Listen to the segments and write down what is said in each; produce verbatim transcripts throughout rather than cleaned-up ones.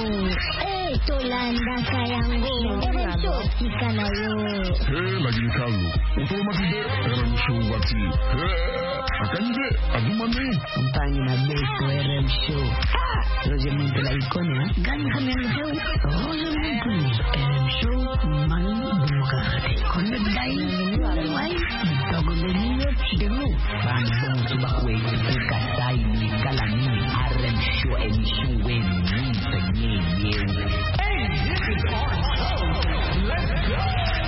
Eh, Tolanda Kayango. R M Show sikana yo. Eh, lagi kalu. Untuk mati R M Show wati. Eh, akan je adumane. Kumpangi na beso R M Show. Ah, Roger Monte la icona. Gani kami R M Show. Roger Monte. R M Show man bugate. Konde dai. Wai. Dogo benio chidemo. Bandong subakwe. Kasai ni kalani. R M Show emission wen. Penye yewe. Hey, this is our show. Let's go.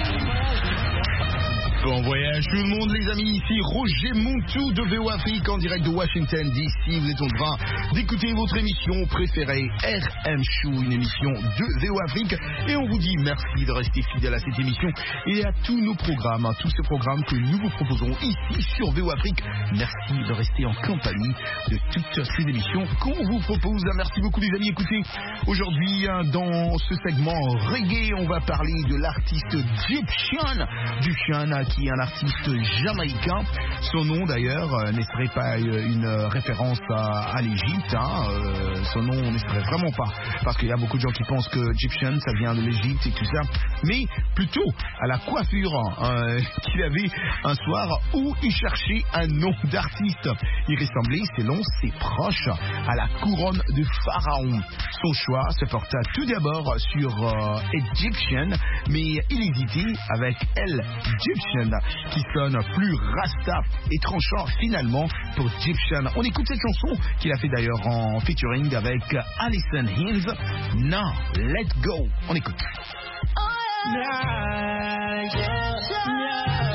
Bon voyage tout le monde les amis, ici Roger Montou de V O Afrique en direct de Washington D C. Vous êtes en train d'écouter votre émission préférée R M Show, une émission de V O Afrique. Et on vous dit merci de rester fidèle à cette émission et à tous nos programmes, tous ces programmes que nous vous proposons ici sur V O Afrique. Merci de rester en compagnie de toutes ces émissions qu'on vous propose. Merci beaucoup les amis. Écoutez, aujourd'hui dans ce segment reggae, on va parler de l'artiste Gyptian. Gyptian qui est un artiste jamaïcain. Son nom d'ailleurs euh, ne serait pas une euh, référence à, à l'Égypte. Hein. Euh, son nom ne serait vraiment pas. Parce qu'il y a beaucoup de gens qui pensent que Gyptian ça vient de l'Égypte et tout ça. Mais plutôt à la coiffure euh, qu'il avait un soir où il cherchait un nom d'artiste. Il ressemblait, selon ses proches, à la couronne de Pharaon. Son choix se porta tout d'abord sur euh, Egyptian, mais il hésitait avec Elle Gyptian, qui sonne plus rasta et tranchant finalement pour Gyptian. On écoute cette chanson qu'il a fait d'ailleurs en featuring avec Alison Hinds. Now, let's go. On écoute. Oh, yeah. Yeah, yeah.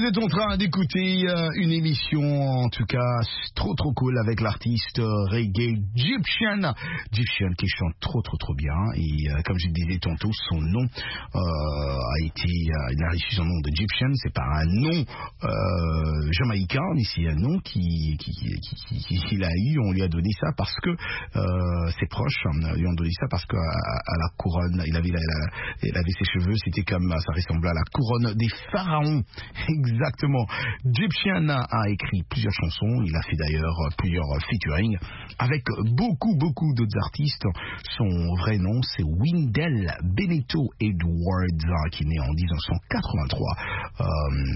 vous êtes en train d'écouter euh, une émission, en tout cas, trop trop cool avec l'artiste euh, reggae Gyptian. Gyptian qui chante trop trop trop bien. Et euh, comme je disais tantôt, son nom euh, a été, euh, il a reçu son nom de Gyptian. C'est pas un nom euh, jamaïcain, mais c'est un nom qui, qui, qui, qui, qui, qu'il a eu. On lui a donné ça parce que euh, ses proches lui ont donné ça parce qu'à à la couronne, il avait, la, la, il avait ses cheveux, c'était comme, ça ressemblait à la couronne des pharaons. Exactement. Gyptian a écrit plusieurs chansons. Il a fait d'ailleurs plusieurs featuring avec beaucoup, beaucoup d'autres artistes. Son vrai nom, c'est Wendell Benito Edwards, qui est né en dix-neuf cent quatre-vingt-trois euh,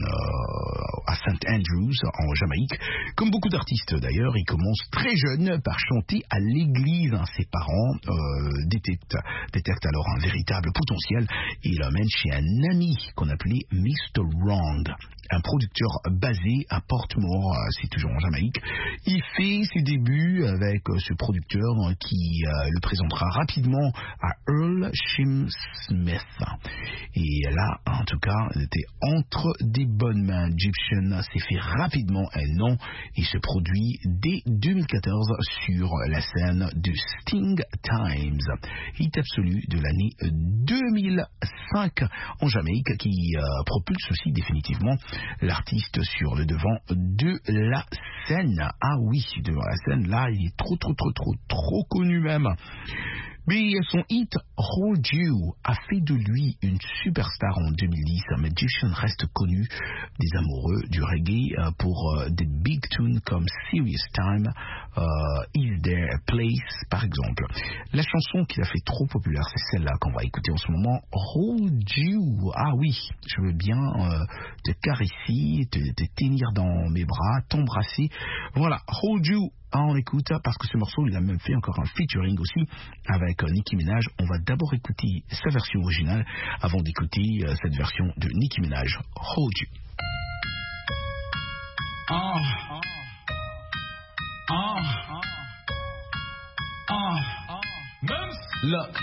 euh, à Saint Andrews, en Jamaïque. Comme beaucoup d'artistes d'ailleurs, il commence très jeune par chanter à l'église. Ses parents euh, détectent, détectent alors un véritable potentiel et il l'emmène chez un ami qu'on appelait mister Wrong, un producteur basé à Portmore, c'est toujours en Jamaïque. Il fait ses débuts avec ce producteur qui euh, le présentera rapidement à Earl Shim Smith. Et là, en tout cas, il était entre des bonnes mains. Gyptian s'est fait rapidement un nom et se produit dès deux mille quatorze sur la scène de Sting Times, hit absolu de l'année deux mille cinq en Jamaïque, qui euh, propulse aussi définitivement l'artiste sur le devant de la scène. Ah oui, devant la scène, là, il est trop, trop, trop, trop, trop connu même. Mais son hit Hold You a fait de lui une superstar en deux mille dix, mais Gyptian reste connu des amoureux du reggae pour des big tunes comme Serious Time, uh, Is There a Place par exemple. La chanson qui l'a fait trop populaire, c'est celle-là qu'on va écouter en ce moment, Hold You. Ah oui, je veux bien euh, te caresser, te, te tenir dans mes bras, t'embrasser. Voilà, Hold You. Ah, on écoute parce que ce morceau, il a même fait encore un featuring aussi avec euh, Nicki Minaj. On va d'abord écouter sa version originale avant d'écouter euh, cette version de Nicki Minaj, Hold You. Uh, uh, uh, uh, look.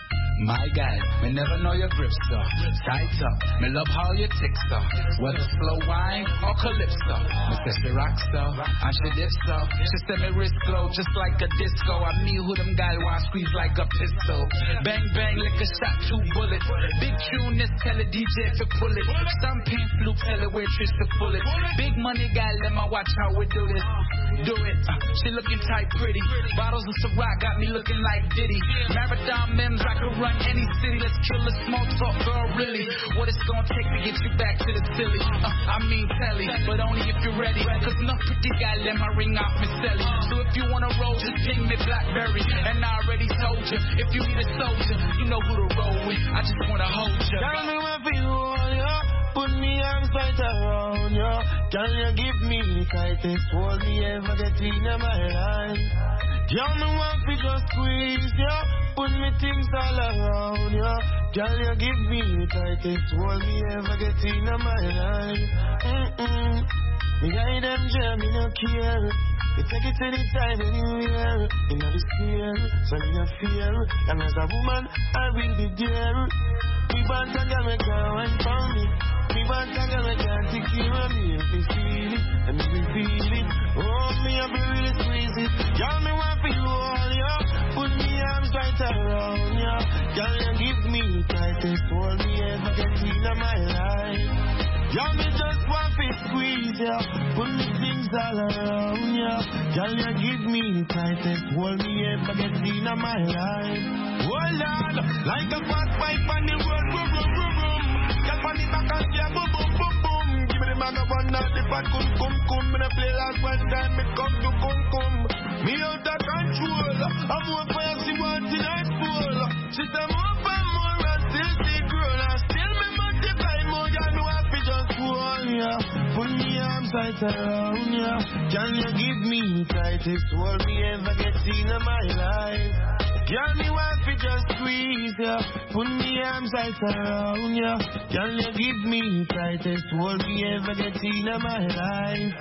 My guy, me never know your grip, sir. Tight up, me love how you tick, sir. Whether slow wine or calypso. Me say she rock, sir, and she dip, sir. She say me wrist glow just like a disco. I me who them guy want squeeze like a pistol. Bang, bang, like a shot, two bullets. Big tune, this tell a D J if you pull it. Stamping fluke, tell a waitress to pull it. Big money guy, let me watch how we do this. Do it, uh, she looking tight pretty. Bottles of Ciroc got me looking like Diddy. Marathon memes, I could run any city. Let's kill the small talk, girl, really. What it's gonna take to get you back to the silly. uh, I mean telly, but only if you're ready. Cause no pretty guy let my ring off me selly. So if you wanna roll, just ping me Blackberry. And I already told you, if you need a soldier, you know who to roll with. I just wanna hold you. Tell me what you want, yeah. Put me arms right around you. Can you give me the tightest hold me ever get in my life? Tell me what you just squeeze, yeah. Put me things all around you. Can you give me the tightest hold me ever get in my life? Mm-mm. Me guide them jam, me no care. You take it anytime, anywhere. You know the fear, so you no fear. And as a woman, I will be there. Me want a girl, me can't wine for me. Me want a girl, me can't take care of me. If me feel it, and me will feel it. Oh, me I be really squeeze it. Y'all me want for you all, yeah. Put me arms right around, yeah. Y'all you give me the tightest hold me ever get in my life. Y'all me just want to squeeze, yeah. Put me things all around, yeah. Y'all you give me the tightest hold me ever get in my life. Oh Lord, like a fat pipe on the road, boom, boom, boom, boom. Y'all on the back and yeah, boom, boom, boom, boom. Give me the bag of one out the pot, come, come, come. Me the play last one time, me come to come, come. Me out of control, I'm more fire, she wants in her soul. She say more and more and still she grow. And still me multiply more, you know I feel just cool, yeah. Put me arms right around, yeah. Can you give me the tightest hold me ever get in my life? Can me want to just squeeze, yeah. Put me arms right around, yeah. Can you give me the tightest hold me ever get in my life?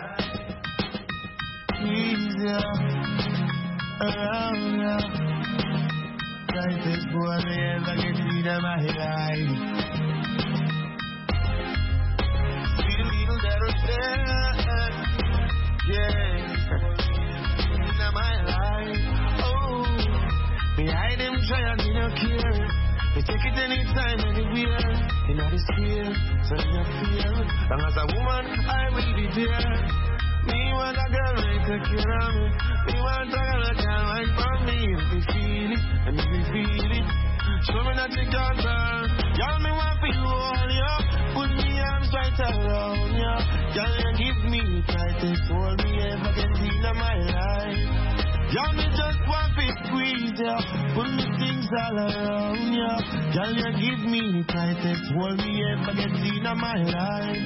Please, yeah. Around, yeah. Tightest hold me ever get in my life. Sweet little respect. Yeah. In my life. Oh. Me hide them try and me no care. Me take it anytime, anywhere. In the sphere, so me no fear. Long as a woman, I will be there. Me want a girl right to care of me. Me want a girl that can like for me. If me feel it, and if me feel it. Show me that you got her. Y'all me want for you all, yo. Put me arms right around, yo. Y'all you give me tightest hold me ever get in my life. Y'all me just want to squeeze, yo. Put me things all around, yo. Y'all you give me tightest hold me ever get in my life.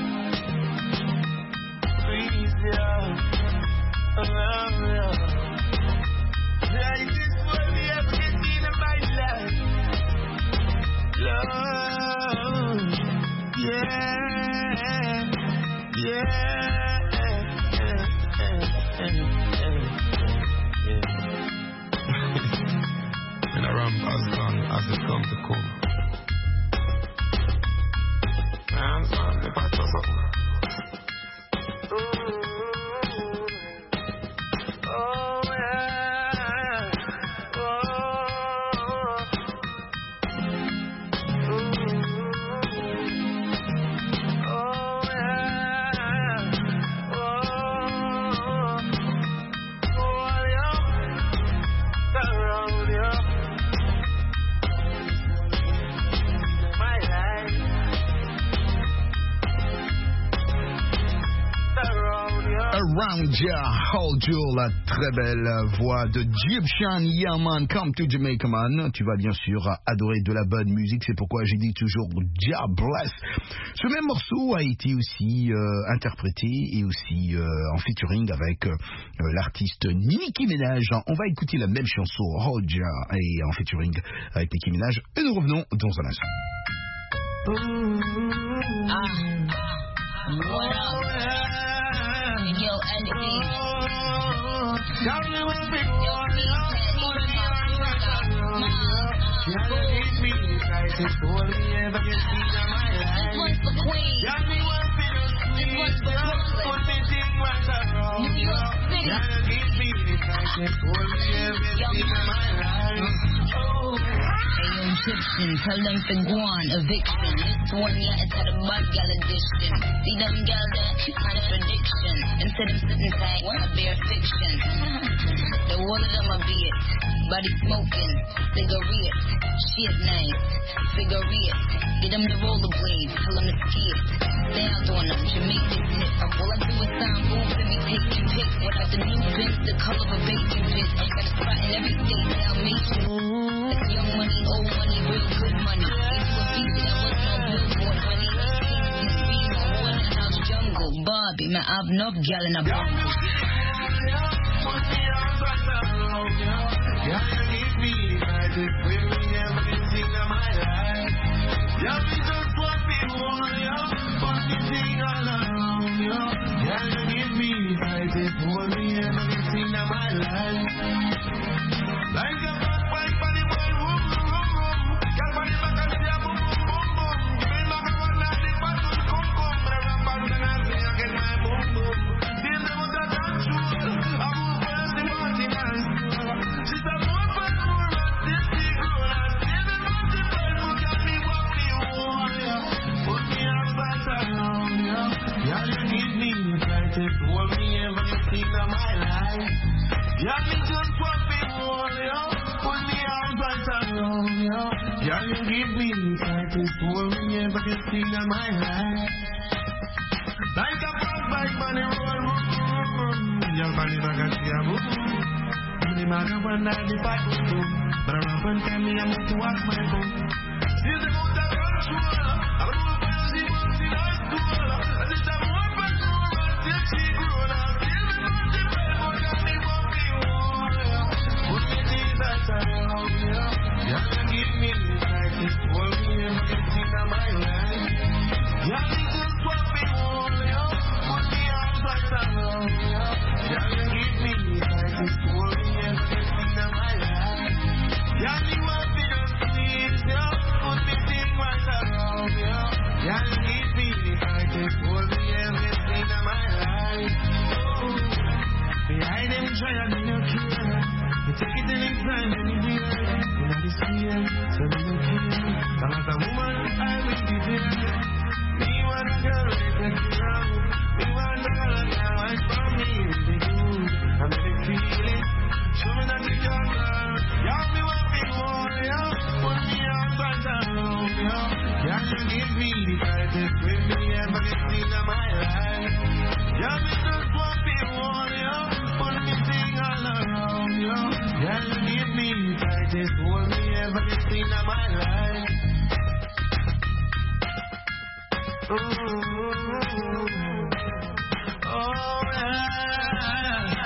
Squeeze, yo. Around, yo. Tightest hold me ever get in my life. Love, yeah, yeah, and I run as long as it comes to come. Man, man, the battle's up. Oh, yeah, oh. Around Ya, Hold You, la très belle voix de Egyptian Yaman, Come to Jamaica Man. Tu vas bien sûr adorer de la bonne musique, c'est pourquoi j'ai dit toujours Jah Bless. Ce même morceau a été aussi euh, interprété et aussi euh, en featuring avec euh, l'artiste Nicki Minaj. On va écouter la même chanson, Hold Ya, et en featuring avec Nicki Minaj, et nous revenons dans un instant. What up? Yo, N D. Tell me what we Yo, want. me, This one's for Queen. This one's for Brooklyn. New York City. Yo, Egyptian, tell them to go on, eviction. This one, yeah, it's had a bad gal edition. See them gal there, contradiction. Instead of sitting tight, I bear fiction. The whole of them are beard, body smoking, cigarette, shit nice, cigarette. Get them the rollerblades, tell them to skip. Stay out on them, Jamaican snip. All I do is sign moves and be taking pics. Without the new bins, the color of a baby bitch. I got a spot in every state, Dalmatian. It's young money, old money, real good money. Into a beat that was no billboard, honey. Kings and Steam on Waterhouse Jungle. Bobby, man, I've enough gal in a bumble. Yeah, find anywhere. You know this fear, so me no care. And as a woman, I will be there. Me want a girl with sexy love. Me want a girl that can wait for me really good. I make me feel it. Show me that you can love. Yeah, me want me more, yeah. Put me on front around, yeah. Yeah, you give me the tightest grip me ever get seen in my life. Yeah, me just want me more, yeah. Put me thing all around, yeah. Yeah, you give me the tightest hold me ever get seen in my life. Ooh, oh yeah.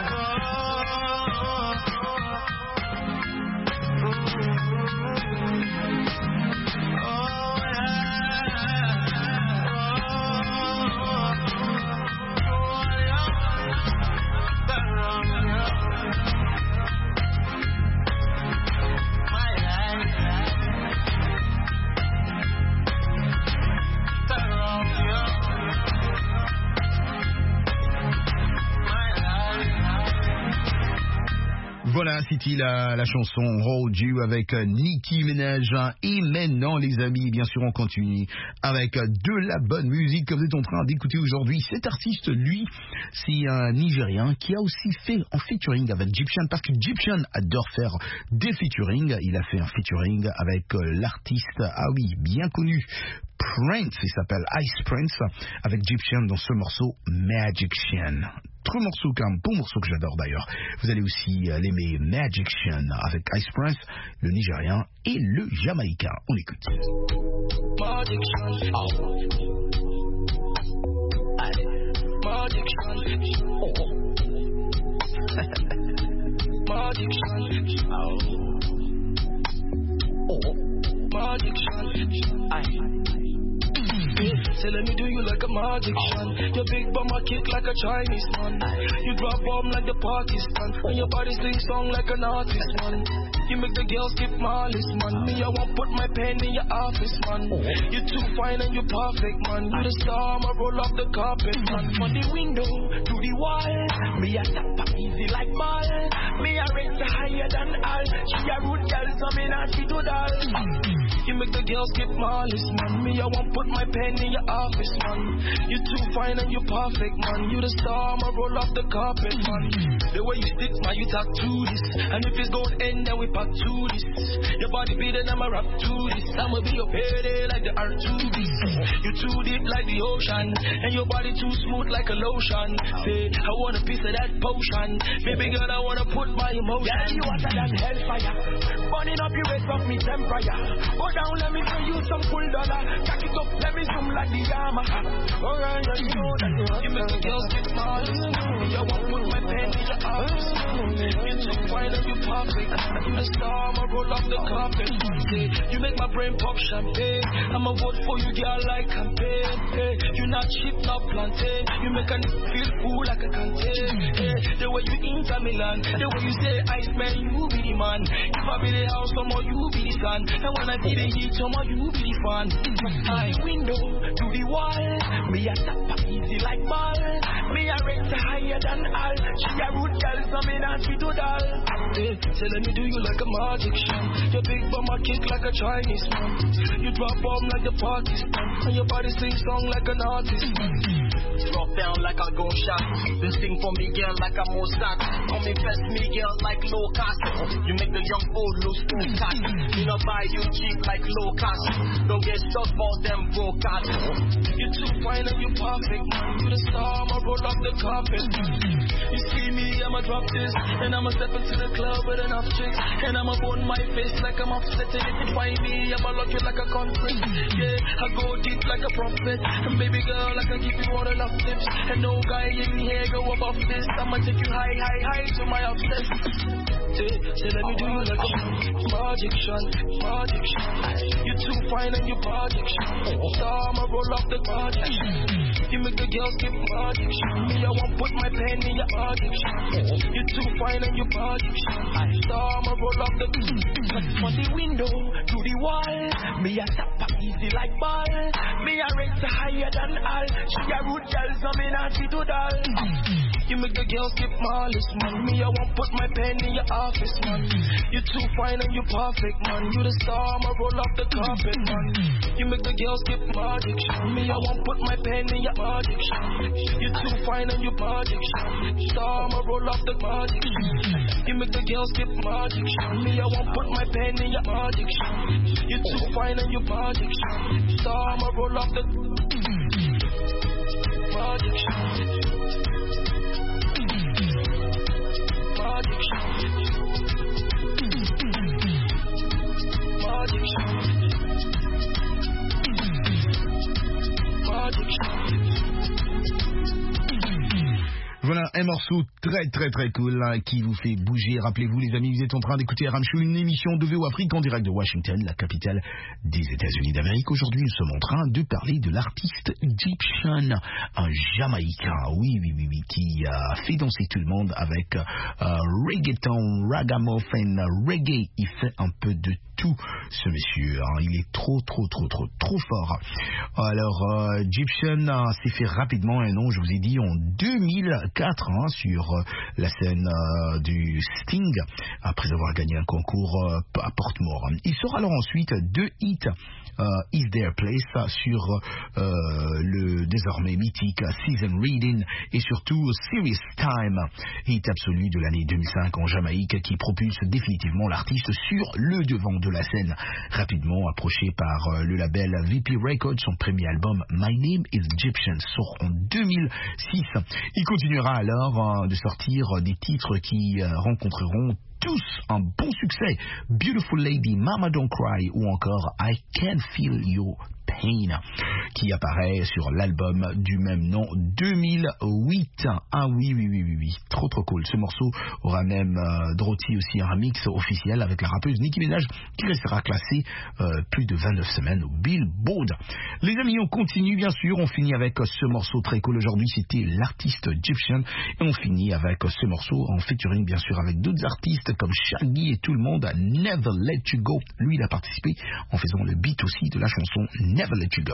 Voilà, c'était la, la chanson Hold You avec Nicki Minaj. Et maintenant, les amis, bien sûr, on continue avec de la bonne musique que vous êtes en train d'écouter aujourd'hui. Cet artiste, lui, c'est un Nigérien qui a aussi fait un featuring avec Gyptian, parce que Gyptian adore faire des featuring. Il a fait un featuring avec l'artiste, ah oui, bien connu, Prince. Il s'appelle Ice Prince, avec Gyptian dans ce morceau Magician. Trop morceau, quand même, beau morceau que j'adore d'ailleurs. Vous allez aussi l'aimer, Magician, avec Ice Prince, le Nigérien et le Jamaïcain. On écoute. Magician, oh. Magician, oh. Magician, oh. Oh. Magician, aye. Say let me do you like a magic shot. Your big bum a kick like a Chinese man. You drop bomb like the Pakistan. And your body sing song like an artist, man. You make the girls skip Marlis, man. Me, I won't put my pen in your office, man. You're too fine and you're perfect, man. You the star, I'ma roll off the carpet, man. From the window to the wall, me a tap easy like ball. Me a rate higher than all. She a rude girl, so me not she do that. You make the girls skip Marlis, man. Me, I won't put my pen in your office, man. You're too fine and you're perfect, man. You the star, I'ma roll off the carpet, man. The way you stick, man, you talk to this. And if it's going end, then we back to this. Your body beating, I'ma rap to this. I'ma be your payday like the R two B. You too deep like the ocean. And your body too smooth like a lotion. Say, I want a piece of that potion. Baby girl, I wanna put my emotion. Yeah, you hotter than hellfire. Burning up your waist off me temperature. Go down, let me show you some cool dollar. Jack it up, let me zoom like the Yamaha. Alright, you know that you make the girls get mad. You won't put my pen in your arms. You're too fine and you're perfect. You the star, I'ma roll off the carpet. You make my brain pop champagne. I'ma vote for you, girl, like campaign. Hey, you're not cheap, not plantain. You make a nigga feel cool like a canteen. Hey, the way you Inter Milan, the way you say Ice Man, you be the man. If I be the house, somehow you be the sun. And when I be the heat, somehow you be the fan. I window to the wall. Me a tap easy like ball. Me a rate higher than all. She a rude girl, so me not she do that. Hey, say let me do you like a magic shot. Your big bum a kick like a Chinese man. You drop bomb like the Pakistan. And your body sing song like an artist. Drop down like a gun shot. Then sing for me girl like a Mozart. Come invest me girl like low cost. You make the young old lose too fast. You know buy you cheap like low cost. Don't get stuck for them broke out. You're too fine and you're perfect, man. You the star, I'ma roll off the carpet. You see me, I'ma drop this. And I'ma step into the club with enough chicks. And I'ma burn my face like I'm upset. And if you find me, I'ma lock you like a concrete. Yeah, I go deep like a prophet. And baby girl, I can give you all the love tips. And no guy in here go above this. I'ma take you high, high, high to my obsess. Say, say let me do you like a magic shot, magic shot. You're too fine and you're magic shot. Star, I'ma roll off the magic shot. You make the girls get magic shot. Me, I won't put my pen in your magic shot. You're too fine and you're magic shot. Star, I'ma roll off the from the window to the wall. Me a tap easy like ball. Me a rate higher than all. She a rude girl, so me not see to doll. You make the girl skip Marlis, man. Me, I won't put my pen in your office, man. You too fine and you perfect, man. You the star, I'ma roll off the carpet, man. You make the girl skip magic, me, I won't put my pen in your magic. You too fine and you magic, star, I'ma roll off the magic. You make the girl skip magic, me, I won't put my pen in your magic. You too fine and you magic, star, I'ma roll off the magic. Magic, Voilà un morceau très très très cool hein, qui vous fait bouger. Rappelez-vous les amis, vous êtes en train d'écouter R M Show, une émission de V O Afrique en direct de Washington, la capitale des États-Unis d'Amérique. Aujourd'hui nous sommes en train de parler de l'artiste Gyptian, un Jamaïcain, oui oui oui oui, qui a fait danser tout le monde avec euh, reggaeton, ragamuffin, reggae. Il fait un peu de tout ce monsieur, hein. Il est trop trop trop trop trop fort. Alors euh, Gyptian euh, s'est fait rapidement un nom, je vous ai dit, en deux mille quatre hein, sur euh, la scène euh, du Sting, après avoir gagné un concours euh, à Portmore. Il sort alors ensuite deux hits, euh, Is There Place sur euh, le désormais mythique Season Reading et surtout Serious Time, hit absolu de l'année deux mille cinq en Jamaïque qui propulse définitivement l'artiste sur le devant de la scène. Rapidement approché par euh, le label V P Records, son premier album My Name is Gyptian sort en deux mille six. Il continuera alors euh, de sortir des titres qui euh, rencontreront tous un bon succès. Beautiful Lady, Mama Don't Cry ou encore I Can Feel Your Pain, qui apparaît sur l'album du même nom deux mille huit. Ah oui, oui, oui, oui, oui, trop trop cool. Ce morceau aura même euh, drotti aussi un remix officiel avec la rappeuse Nicki Minaj qui restera classée euh, plus de vingt-neuf semaines au Billboard. Les amis, on continue bien sûr, on finit avec ce morceau très cool. Aujourd'hui c'était l'artiste Gyptian et on finit avec ce morceau en featuring bien sûr avec d'autres artistes comme Shaggy et tout le monde, Never Let You Go. Lui il a participé en faisant le beat aussi de la chanson Never Let You Go.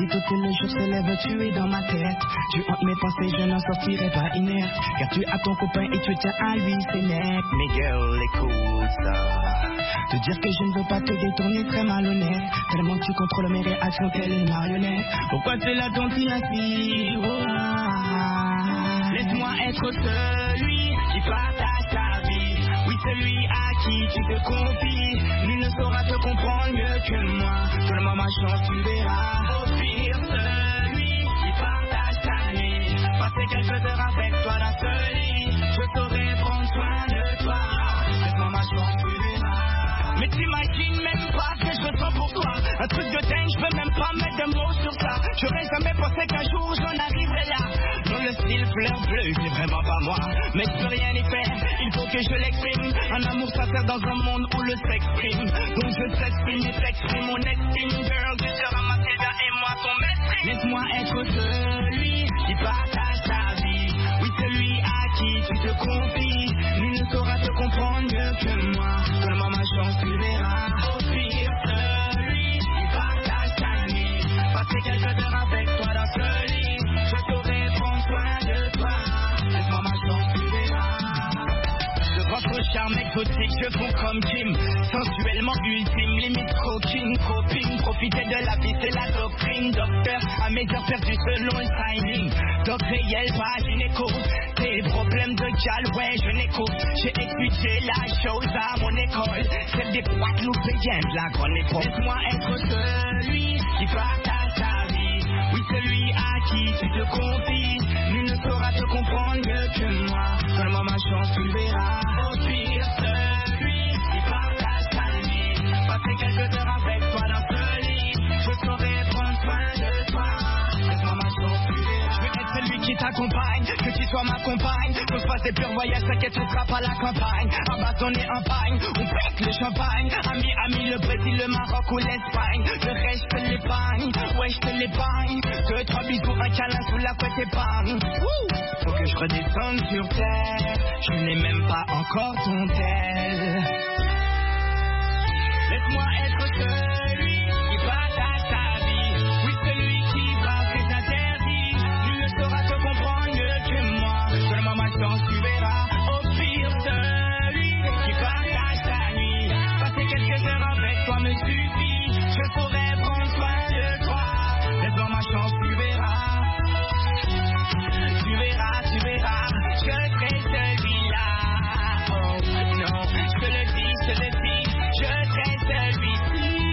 tout le jour se lève, tu es dans ma tête. Tu hantes mes pensées, je n'en sortirai pas inerte. Car tu as ton copain et tu tiens à lui, c'est net. Mais girl, écoute ça. Te dire que je ne veux pas te détourner, très malhonnête. Tellement tu contrôles mes réactions, telle une marionnette. Pourquoi tu la tontine ainsi? Oh, ah. Laisse-moi être celui qui partage ta vie. Oui, celui à qui tu te confies. Nul ne saura te comprendre mieux que moi. Donne-moi ma chance, tu verras. Au pire, celui qui partage ta nuit. Passer quelques heures avec toi dans ce lit. Je saurai prendre soin de toi. Laisse-moi ma chance, tu verras. Mais t'imagines même pas ce que je ressens pour toi. Un truc de dingue, je peux même pas mettre de mots sur ça. J'aurais jamais pensé qu'un jour j'en arriverais là. Dans le style fleur bleue, c'est vraiment pas moi. Mais je peux rien y faire, il faut que je l'exprime. Un amour sincère dans un monde où le sexe prime. Donc je t'exprime et t'exprime mon estime. Girl, tu seras ma Sylvia et moi ton maître. Laisse-moi être celui qui partage ta vie. Oui, celui à qui tu te confies. Nul ne saura te comprendre mieux que moi. Donne-moi ma chance, tu verras. Au pire, celui qui partage ta nuit. Passer quelques heures avec toi dans ce lit. Je saurai prendre soin de toi. Laisse-moi ma chance, tu verras. De votre charme exotique, je fonds comme Kim. Sensuellement ultime, limite coquine, copine. Profiter de la vie, c'est la doctrine. Docteur, à mes heures perdues selon le timing. Doc réel, pas gynéco. Tes problèmes de gal, ouais, je n'écoute. J'ai étudié la chose à mon école. Celle des Guadeloupéens de la grande époque. Laisse-moi être celui qui partage ta vie. Oui, celui à qui tu te confies. Nul ne saura te comprendre mieux que moi. Donne-moi ma chance, tu verras. Au pire, celui qui partage ta nuit. Passer quelques heures avec toi dans ce lit. Je saurai prendre soin de toi. Laisse-moi ma chance, tu verras. Je veux être celui qui t'accompagne, que tu sois ma compagne. Qu'on se fasse des purs voyages, t'inquiète, tu seras pas la campagne. Abandonné en pagne, on pète le champagne. Ami, ami, le Brésil, le Maroc ou l'Espagne. Le reste, je te l'épargne, ouais, je te l'épargne. Deux, trois bisous, un câlin sous la couette épargne. Faut que je redescende sur terre, je n'ai même pas encore ton tel. Laisse-moi être celui qui partage ta vie. Oui, celui qui va ses interdits. Nul ne saura te comprendre mieux que moi. Donne-moi ma chance, tu verras. Au pire, celui qui partage ta nuit. Passer quelques heures avec toi me suffit. Je saurai prendre soin de toi. Laisse-moi ma chance, tu verras. Tu verras, tu verras. Je serai celui-là. Oh non, je te le dis, je te le dis. Je serai celui-ci.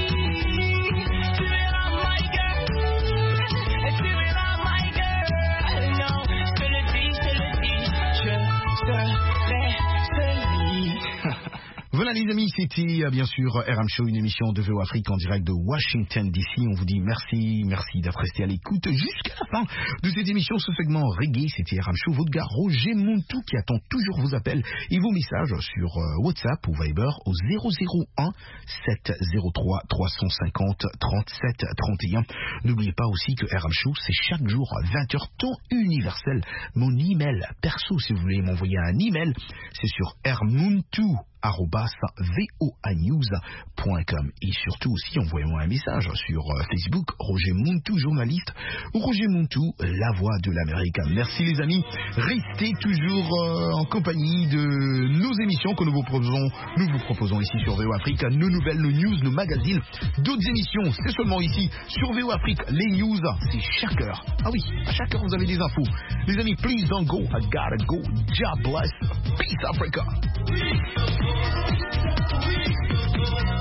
Tu verras, my girl. Tu verras, my girl. Non, je te le dis, je te le dis. Je serai celui. Voilà les amis, c'était bien sûr R M Show, une émission de V O Afrique en direct de Washington D C. On vous dit merci, merci d'être resté à l'écoute jusqu'à la fin de cette émission. Ce segment reggae, c'était R M Show, votre gars Roger Montou qui attend toujours vos appels et vos messages sur WhatsApp ou Viber au zéro zéro un sept zéro trois trois cent cinquante trente-sept trente et un. N'oubliez pas aussi que R M Show, c'est chaque jour à vingt heures temps universel. Mon email perso, si vous voulez m'envoyer un email, c'est sur rmontou arobase voanews point com. Et surtout aussi, envoyez-moi un message sur Facebook, Roger Montou, journaliste, ou Roger Montou, la voix de l'Amérique. Merci les amis, restez toujours euh, en compagnie de nos émissions que nous vous proposons, nous vous proposons ici sur V O Afrique, nos nouvelles, nos news, nos magazines, d'autres émissions, c'est seulement ici sur V O Afrique. Les news, c'est chaque heure. Ah oui, à chaque heure vous avez des infos. Les amis, please don't go, I gotta go. God bless. Peace Africa. We